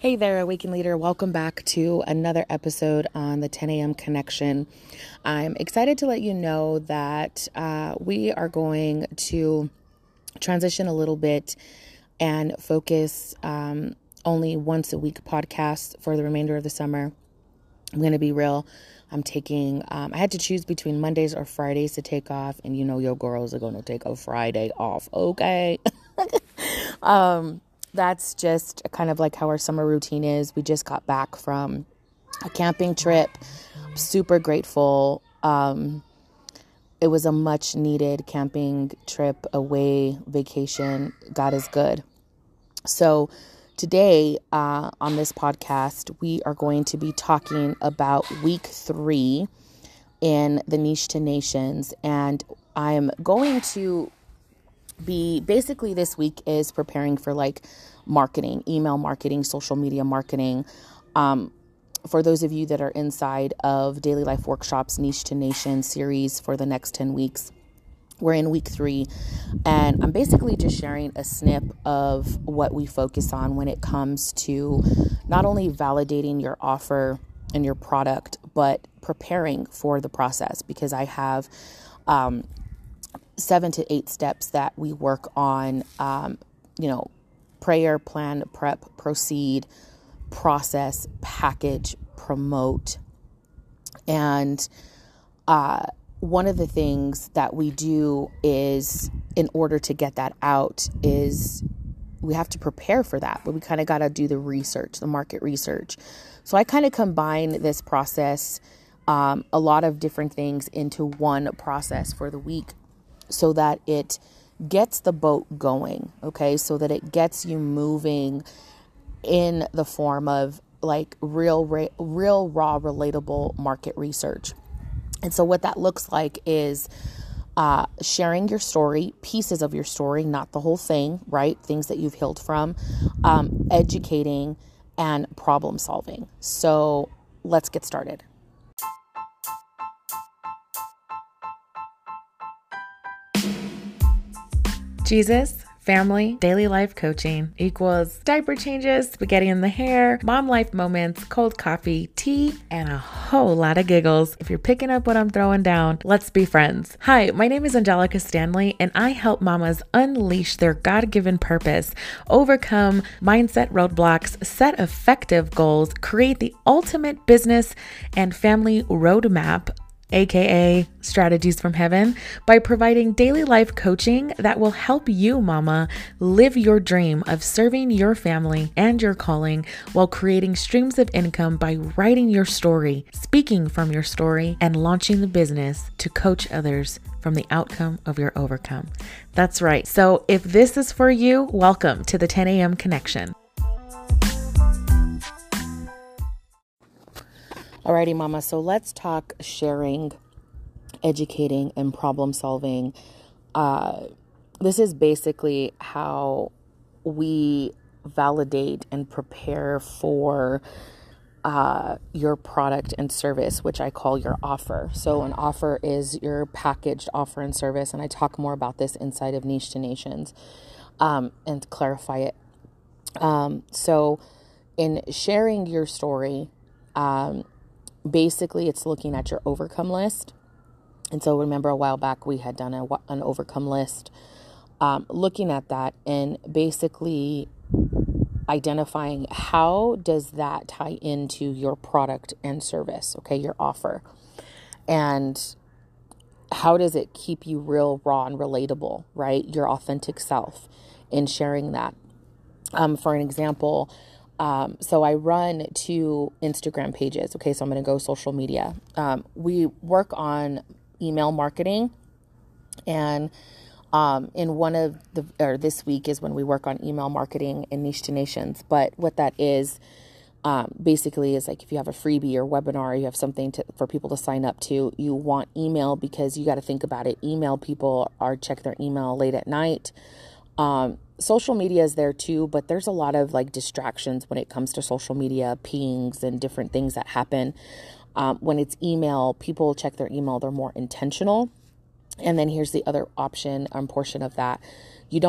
Hey there, Awaken Leader. Welcome back to another episode on the 10 a.m. Connection. I'm excited to let you know that we are going to transition a little bit and focus only once a week podcast for the remainder of the summer. I'm going to be real. I'm taking, I had to choose between Mondays or Fridays to take off. And you know, your girls are going to take a Friday off. Okay. That's just kind of like how our summer routine is. We just got back from a camping trip. I'm super grateful. It was a much needed camping trip, away vacation. God is good. So today on this podcast, we are going to be talking about week 3 in the Niche to Nations. And I'm going to be basically this week is preparing for like marketing, email marketing, social media marketing. For those of you that are inside of Daily Life Workshops Niche to Nation series for the next 10 weeks, we're in week 3, and I'm basically just sharing a snip of what we focus on when it comes to not only validating your offer and your product, but preparing for the process, because I have 7 to 8 steps that we work on, prayer, plan, prep, proceed, process, package, promote. And one of the things that we do is, in order to get that out, is we have to prepare for that, but we kind of got to do the research, the market research. So I kind of combine this process, a lot of different things into one process for the week, so that it gets the boat going, okay? So that it gets you moving in the form of like real, raw, relatable market research. And so what that looks like is sharing your story, pieces of your story, not the whole thing, right? Things that you've healed from, educating, and problem solving. So let's get started. Jesus, family, daily life coaching equals diaper changes, spaghetti in the hair, mom life moments, cold coffee, tea, and a whole lot of giggles. If you're picking up what I'm throwing down, let's be friends. Hi, my name is Angelica Stanley, and I help mamas unleash their God-given purpose, overcome mindset roadblocks, set effective goals, create the ultimate business and family roadmap, aka Strategies from Heaven, by providing daily life coaching that will help you, mama, live your dream of serving your family and your calling while creating streams of income by writing your story, speaking from your story, and launching the business to coach others from the outcome of your overcome. That's right. So if this is for you, welcome to the 10 a.m. Connection. Alrighty, mama. So let's talk sharing, educating, and problem solving. This is basically how we validate and prepare for your product and service, which I call your offer. So an offer is your packaged offer and service. And I talk more about this inside of Niche to Nations and clarify it. So in sharing your story, basically, it's looking at your overcome list. And so remember a while back, we had done an overcome list, looking at that and basically identifying how does that tie into your product and service, okay, your offer. And how does it keep you real, raw, and relatable, right? Your authentic self in sharing that. For an example, so I run 2 Instagram pages. Okay, so I'm going to go social media. We work on email marketing, and in one of this week is when we work on email marketing in Niche to Nations. But what that is, basically is like if you have a freebie or webinar, you have something for people to sign up to, you want email, because you got to think about it. Email people check their email late at night. Social media is there too, but there's a lot of like distractions when it comes to social media, pings and different things that happen. When it's email, people check their email, they're more intentional. And then here's the other option, portion of that. You don't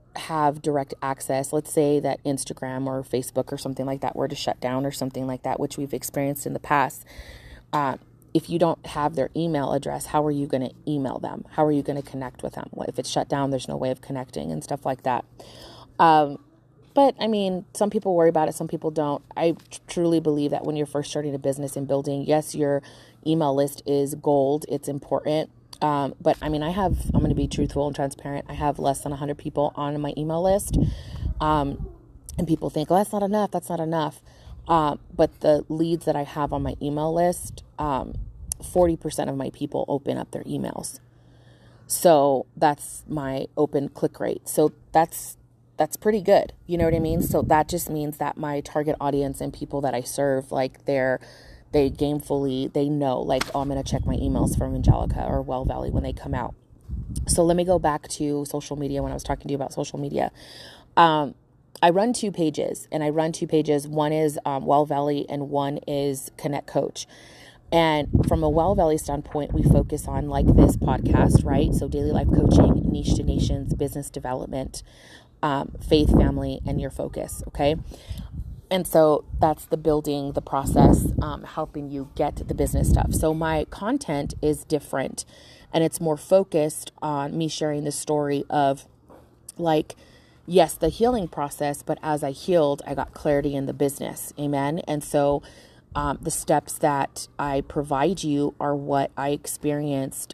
have direct access, let's say that Instagram or Facebook or something like that were to shut down or something like that, which we've experienced in the past, if you don't have their email address, how are you going to email them? How are you going to connect with them? If it's shut down, there's no way of connecting and stuff like that. But I mean, some people worry about it, some people don't. I truly believe that when you're first starting a business and building, yes, your email list is gold. It's important. But I mean, I'm going to be truthful and transparent. I have less than 100 people on my email list. And people think, oh, that's not enough. That's not enough. But the leads that I have on my email list, 40% of my people open up their emails. So that's my open click rate. So that's pretty good. You know what I mean? So that just means that my target audience and people that I serve, like they gamefully, they know, like, oh, I'm going to check my emails from Angelica or Well Valley when they come out. So let me go back to social media when I was talking to you about social media. I run two pages. One is Well Valley and one is Connect Coach. And from a Well Valley standpoint, we focus on, like this podcast, right? So daily life coaching, niche to nations, business development, faith, family, and your focus. Okay. And so that's the building, the process, helping you get the business stuff. So my content is different, and it's more focused on me sharing the story of, like, yes, the healing process, but as I healed, I got clarity in the business. Amen. And so the steps that I provide you are what I experienced,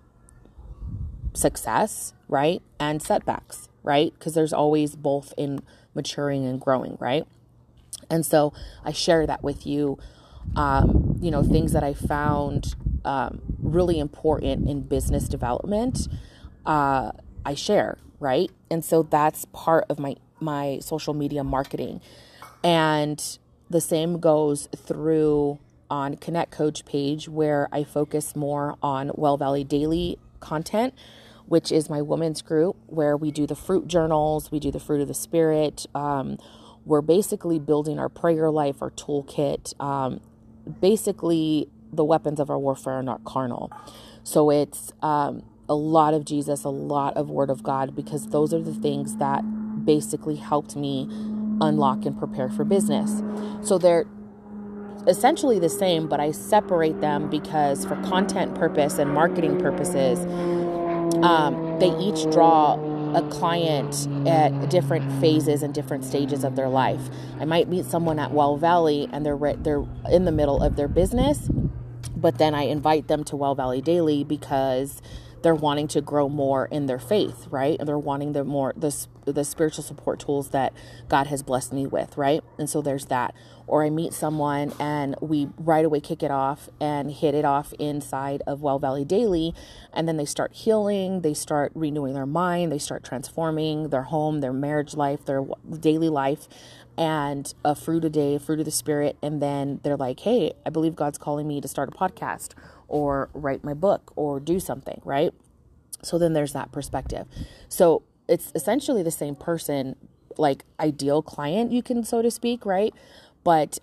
success, right? And setbacks, right? Because there's always both in maturing and growing, right? And so I share that with you, things that I found really important in business development, I share, right? And so that's part of my social media marketing. And the same goes through on Connect Coach page, where I focus more on Well Valley Daily content, which is my women's group, where we do the fruit journals, we do the fruit of the spirit. We're basically building our prayer life, our toolkit. Basically, the weapons of our warfare are not carnal. So it's a lot of Jesus, a lot of Word of God, because those are the things that basically helped me unlock and prepare for business. So they're essentially the same, but I separate them because for content purpose and marketing purposes, they each draw a client at different phases and different stages of their life. I might meet someone at Well Valley and they're in the middle of their business, but then I invite them to Well Valley Daily because they're wanting to grow more in their faith, right? And they're wanting the spiritual support tools that God has blessed me with, right? And so there's that. Or I meet someone and we right away kick it off and hit it off inside of Well Valley Daily. And then they start healing, they start renewing their mind, they start transforming their home, their marriage life, their daily life, and a fruit a day, fruit of the spirit. And then they're like, hey, I believe God's calling me to start a podcast or write my book or do something, right? So then there's that perspective. So it's essentially the same person, like ideal client, you can, so to speak, right? But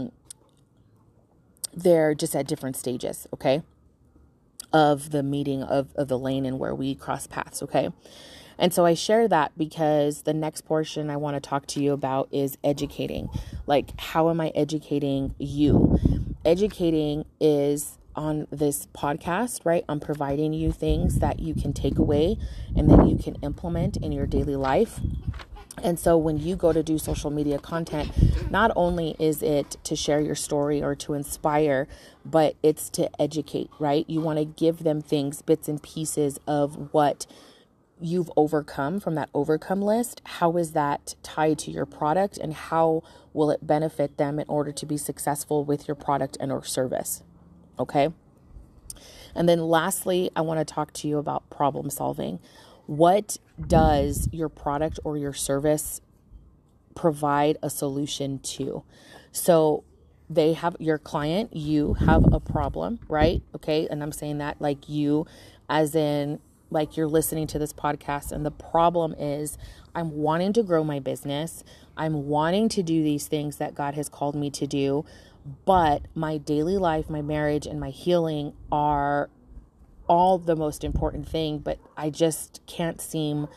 they're just at different stages, okay, of the meeting of the lane and where we cross paths, okay? And so I share that because the next portion I want to talk to you about is educating. Like, how am I educating you? Educating is on this podcast, right? I'm providing you things that you can take away and that you can implement in your daily life. And so when you go to do social media content, not only is it to share your story or to inspire, but it's to educate, right? You want to give them things, bits and pieces of what you've overcome from that overcome list. How is that tied to your product, and how will it benefit them in order to be successful with your product and or service? Okay. And then lastly, I want to talk to you about problem solving. What does your product or your service provide a solution to? So they have your client, you have a problem, right? Okay. And I'm saying that like you, as in like you're listening to this podcast, and the problem is I'm wanting to grow my business. I'm wanting to do these things that God has called me to do, but my daily life, my marriage, and my healing are all the most important thing, but I just can't seem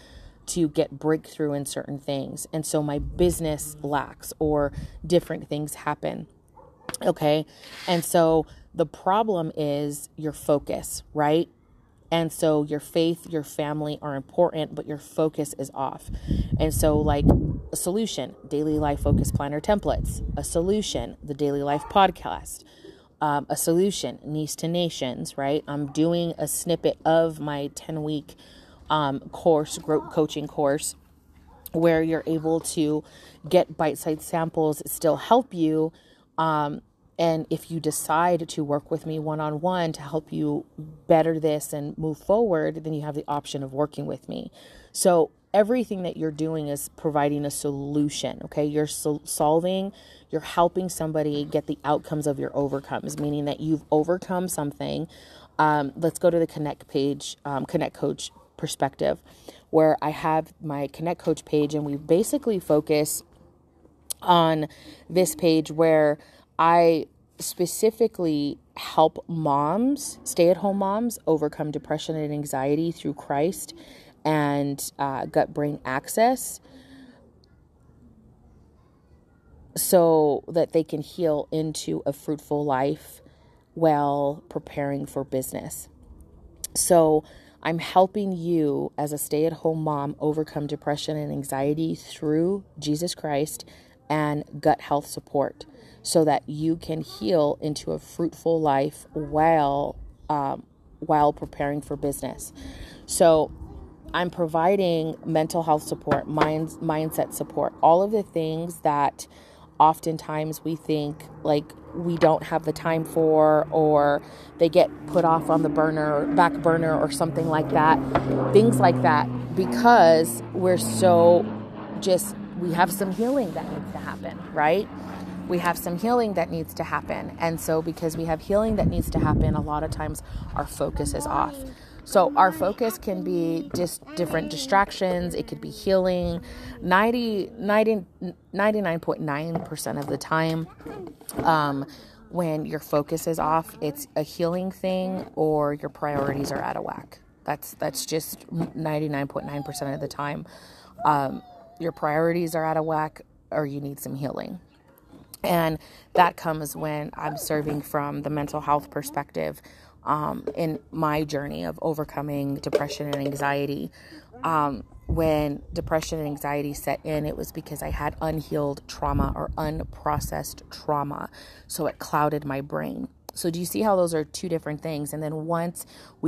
to get breakthrough in certain things. And so my business lacks or different things happen. Okay. And so the problem is your focus, right? And so your faith, your family are important, but your focus is off. And so like a solution, Daily Life Focus Planner templates, a solution, the Daily Life podcast, a solution, Niche to Nations, right? I'm doing a snippet of my 10-week course, group coaching course, where you're able to get bite-sized samples, still help you. And if you decide to work with me one-on-one to help you better this and move forward, then you have the option of working with me. So everything that you're doing is providing a solution, okay? You're you're helping somebody get the outcomes of your overcomes, meaning that you've overcome something. Let's go to the Connect page, Connect Coach perspective, where I have my Connect Coach page, and we basically focus on this page where I specifically help moms, stay-at-home moms, overcome depression and anxiety through Christ and gut-brain access, so that they can heal into a fruitful life while preparing for business. So I'm helping you as a stay-at-home mom overcome depression and anxiety through Jesus Christ and gut health support, so that you can heal into a fruitful life while preparing for business. So I'm providing mental health support, mindset support, all of the things that oftentimes we think like we don't have the time for, or they get put off on the back burner or something like that. Things like that, because we're so we have some healing that needs to happen, right? We have some healing that needs to happen. And so because we have healing that needs to happen, a lot of times our focus is off. So our focus can be just different distractions. It could be healing. 99.9% of the time, when your focus is off, it's a healing thing or your priorities are out of whack. That's just 99.9% of the time. Your priorities are out of whack or you need some healing. And that comes when I'm serving from the mental health perspective in my journey of overcoming depression and anxiety. When depression and anxiety set in, it was because I had unhealed trauma or unprocessed trauma. So it clouded my brain. So do you see how those are two different things? And then once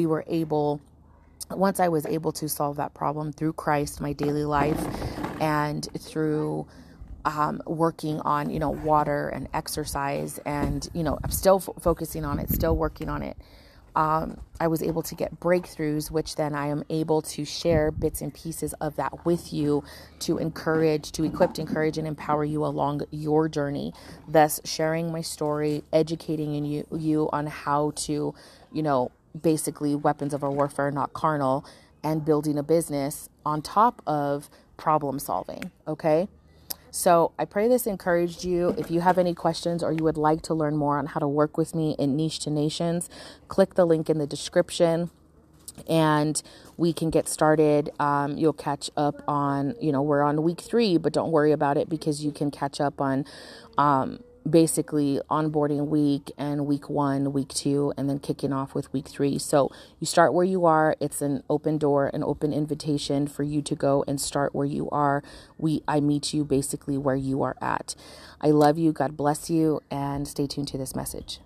I was able to solve that problem through Christ, my daily life, and through working on, water and exercise, and, I'm still focusing on it, still working on it. I was able to get breakthroughs, which then I am able to share bits and pieces of that with you to equip, encourage, and empower you along your journey. Thus, sharing my story, educating you on how to, basically weapons of our warfare, not carnal, and building a business on top of problem solving. Okay. So I pray this encouraged you. If you have any questions or you would like to learn more on how to work with me in Niche to Nations, click the link in the description and we can get started. You'll catch up on, we're on week 3, but don't worry about it because you can catch up on basically onboarding week and week 1, week 2, and then kicking off with week 3. So you start where you are. It's an open door, an open invitation for you to go and start where you are. I meet you basically where you are at. I love you. God bless you, and stay tuned to this message.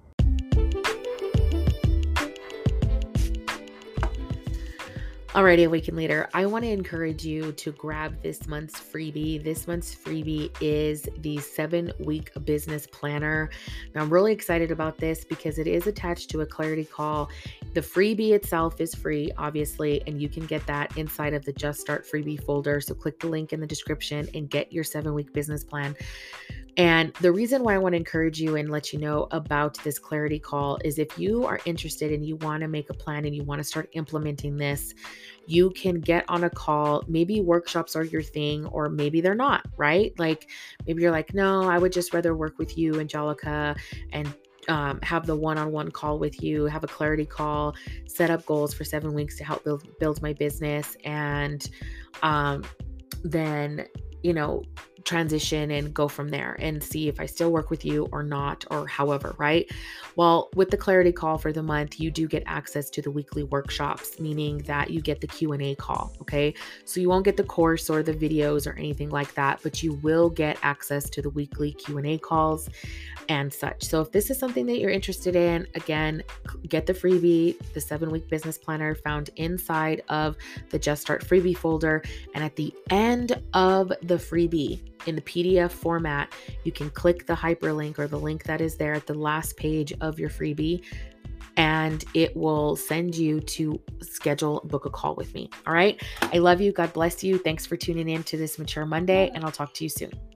Alrighty, Awaken Leader, I want to encourage you to grab this month's freebie. This month's freebie is the 7-week business planner. Now, I'm really excited about this because it is attached to a clarity call. The freebie itself is free, obviously, and you can get that inside of the Just Start freebie folder. So click the link in the description and get your 7-week business plan. And the reason why I want to encourage you and let you know about this clarity call is if you are interested and you want to make a plan and you want to start implementing this, you can get on a call. Maybe workshops are your thing, or maybe they're not, right? Like maybe you're like, no, I would just rather work with you, Angelica, and have the one-on-one call with you, have a clarity call, set up goals for 7 weeks to help build my business, and then, transition and go from there and see if I still work with you or not, or however, right? Well, with the clarity call for the month, you do get access to the weekly workshops, meaning that you get the Q&A call, okay? So you won't get the course or the videos or anything like that, but you will get access to the weekly Q&A calls and such. So if this is something that you're interested in, again, get the freebie, the 7-week business planner, found inside of the Just Start freebie folder. And at the end of the freebie, in the PDF format, you can click the hyperlink or the link that is there at the last page of your freebie, and it will send you to book a call with me. All right. I love you. God bless you. Thanks for tuning in to this Mature Monday, and I'll talk to you soon.